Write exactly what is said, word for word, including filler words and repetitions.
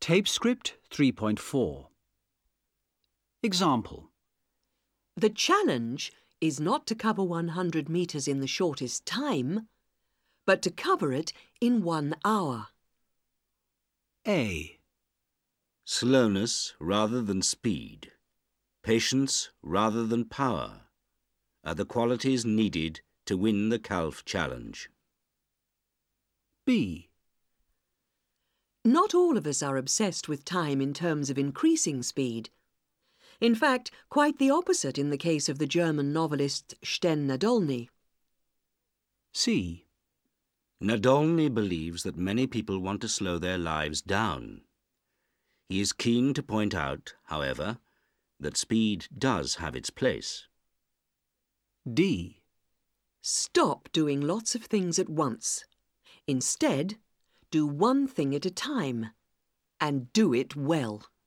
Tape script three point four. Example. The challenge is not to cover one hundred metres in the shortest time, but to cover it in one hour. A. Slowness rather than speed, patience rather than power are the qualities needed to win the Calf Challenge. B. Not all of us are obsessed with time in terms of increasing speed. In fact, quite the opposite in the case of the German novelist Sten Nadolny. C. Nadolny believes that many people want to slow their lives down. He is keen to point out, however, that speed does have its place. D. Stop doing lots of things at once. Instead, do one thing at a time, and do it well.